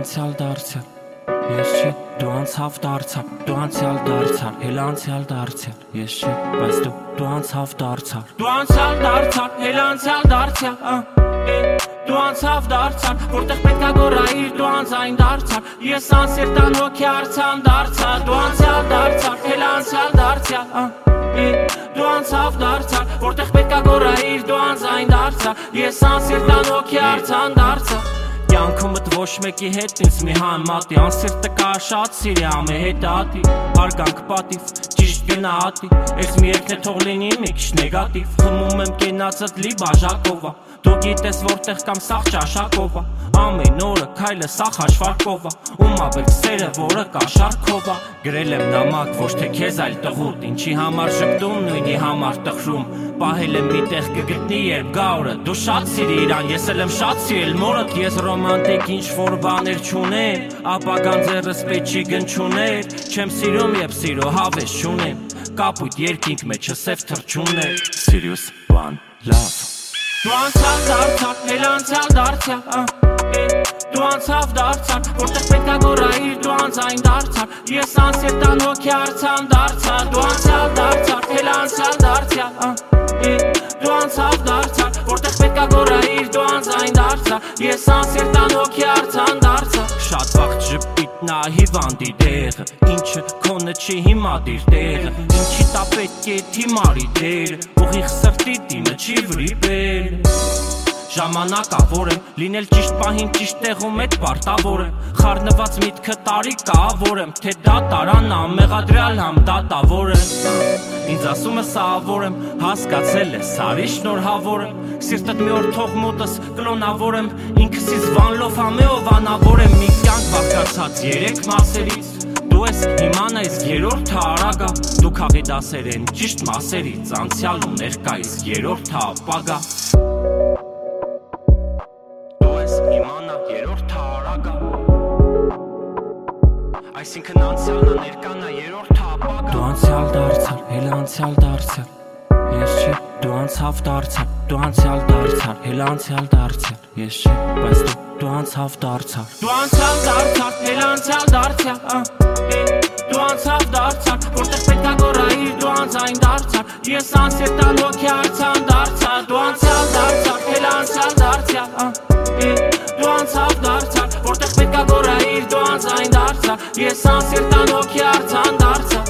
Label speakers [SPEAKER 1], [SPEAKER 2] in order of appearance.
[SPEAKER 1] անցյալ դարձյալ Ես չէ, դու անցավ դարձար, դու անցյալ դարձար, հել անցյալ դարձյալ Ես չէ, բայց դու անցավ դարձար Դու անցյալ դարձար, հել անցյալ դարձյալ Դու անցավ դարձար, որտեղ պետք է գորայիր, դու անձայն դարձար Ես անսիրտան հոգի արցան դարձար Դու անցյալ դարձար, հել անցյալ դարձյալ Դու անցավ դարձար, որտեղ պետք է գորայիր, դու անձայն դարձար Ես անսիրտան հոգի արցան դարձար Կյանքումդ ոչ մեկի հետ ինձ մի համատի Անսիրտը կա շատ սիրի ամե հետ ատի Հարգանք պատիվ, ճիշտ գնահատի Ես մի երկն է թող լինի մի քիչ նեգատիվ Խմում եմ կենացդ լի բաժակովա Դու գիտես որտեղ կամ սաղ ճաշակովա Ամեն օրը քայլը սաղ հաշվարկովա Ում ավեք սերը որը կաշարքովա Գրել եմ նամակ ոչ թե քեզ այլ տղուտ Ինչի համար ժպտում նույնի համար տխրում Պահել եմ մի տեղ կգտնի երբ գա օրը Դու շատ սիրի իրան ես էլ եմ շատ սիրել մորդ Ես ռոմանտիկ ինչ որ բաներ չունեմ Ապագան ձեռս պետք չի գն չուներ Չեմ սիրում երբ սիրո հավես չունեմ Կապույտ երկինք մեջը սև թրջուներ Serious one love Դու անցյալ դարձար, հել անցյալ դարձյալ Դու անցավ դարձար, որտեղ պետք է գորայիր, դու անձայն դարձար Ես անսիրտան հոգի արցան դարձար Դու անցյալ դարձար, հել անցյալ դարձյալ Դու անցավ դարձար, որտեղ պետք է գորայիր, դու անձայն դարձար Ես անսիրտան հոգի արցան դարձար Շատ վաղ ժպիտ նա հիվանդի դեղը Ինչը քոնը չի հիմա դիր տեղը Ինչի տա պետք է թիմարի դերը Ուղիղ սրտի դիմը չի վրիպել Ժամանակավոր եմ, լինել ճիշտ պահին ճիշտ տեղում էդ պարտավոր եմ Խառնված միտքը տարի կավոր եմ, թե դա տարան ամեղադրյալ համ դատավոր եմ Ինձ ասում է սահավոր եմ, հասկացել է սարի շնորհավոր եմ Սիրտդ մի օր թող մոտս կլոնավոր եմ, ինքսիս վանլով համեով անավոր եմ Մի կյանք բաղկացած երեք մասերից Դու ես հիման այս երորդ հարագա Դու քաղի դասեր են ճիշտ մասերից Անցյալ ու ներկայիս երորդ ապագա Իմանա երորդ հարագա Այսինքն անցյալն ներկանա երորդ ապագա Դու անցյալ դարձար, հել անցյալ դարձյալ Ես չէ, դու անցավ դարձար, դու անցյալ դարձար, հել անցյալ դարձյալ Ես չէ, բայց դու անցավ դարձար Դու անցյալ դարձար, հել անցյալ դարձյալ Դու անցավ դարձար, որտեղ պետք է գորայիր, դու անձայն դարձար Ես անսիրտան հոգի արցան դարձար Դու անցյալ դարձար, հել անցյալ դարձյալ Դու անցավ դարձար, որտեղ պետք է գորայիր, դու անձայն դարձար Ես անսիրտան հոգի արցան դարձար